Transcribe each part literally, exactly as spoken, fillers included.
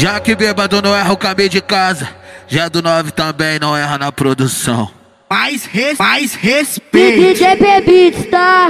Já que bêbado não erra o caminho de casa, já do nove também não erra na produção. Mais, res, mais respeito. D J Bebitos, tá?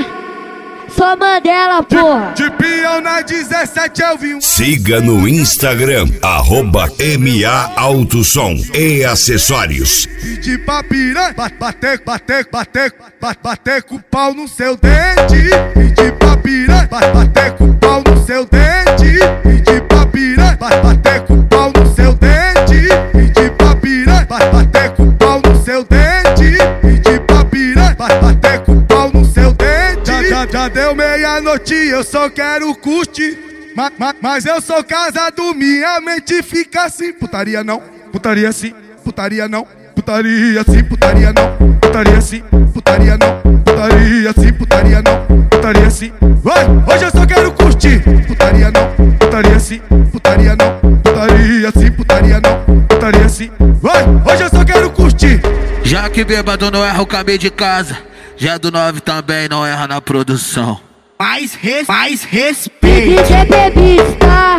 Só Mandela, porra. De, de peão na dezessete eu vi um... Siga no Instagram, arroba M A Autosom e acessórios. Pedi pra piranha, bater, bater, bater, bater, bater com o pau no seu dente. Pedi pra piranha, bater com o pau no seu dente. Pedi pra piranha, bater com o pau no seu dente. Pedi pra piranha, bater com o pau no seu dente. Pedi pra piranha, bater com o pau no seu dente. Já, já, já deu meia-noite, eu só quero curtir. Ma, ma, mas eu sou casado, minha mente fica assim. Putaria não, putaria sim, putaria não. Putaria sim, putaria não, putaria sim, putaria não, putaria sim, putaria não, putaria sim. Vai, hoje eu só quero curtir. Putaria não, putaria sim, putaria não, putaria sim, putaria não, putaria sim. Vai, hoje eu só quero curtir. Já que bêbado não erra o caminho de casa, já do nove também não erra na produção. Mais, res, mais respeito. D J Bebitos, tá?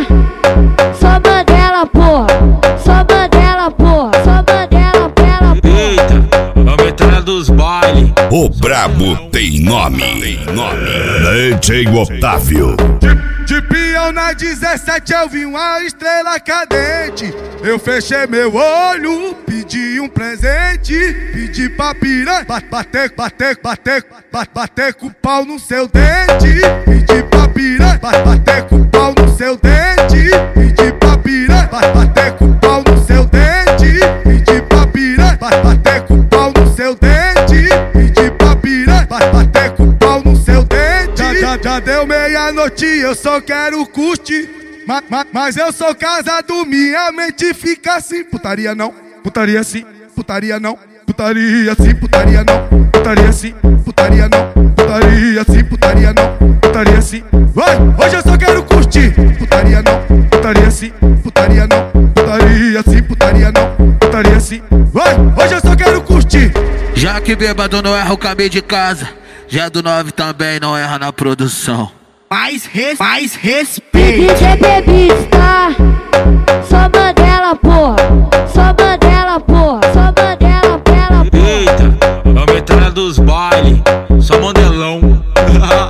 Só Mandela, porra. Só Mandela, porra. Só Mandela, pela porra. Eita, a metralha dos bailes. O brabo tem nome, tem nome. D J Otávio. De, de peão na dezessete eu vi uma estrela cadente. Eu fechei meu olho, pedi um presente. Pedi pra piranha, bater, bater, bater, bater, bater com o pau no seu dente. Pedi pra piranha, bater com o pau no seu dente. Pedi pra piranha, bater com o pau no seu dente. Pedi pra piranha, bater com o pau no seu dente. Pedi pra piranha, bater com o pau no seu dente. Já, já, já deu meia-noite, eu só quero curtir. Ma, ma, mas eu sou casado, minha mente fica assim. Putaria não, putaria sim, putaria não, putaria sim, putaria não, putaria sim, putaria não, putaria sim, putaria não, putaria sim. Vai, hoje eu só quero curtir. Putaria não, putaria sim, putaria não, putaria sim, putaria não, putaria sim. Vai, hoje eu só quero curtir. Já que bêbado não erra o caminho de casa, já do nove também não erra na produção. Mais, res, mais respeito. D J Bebitos, tá? Só Mandela, porra. Só Mandela, porra. Só Mandela, pela porra. Eita, a metralha dos bailes. Só Mandelão.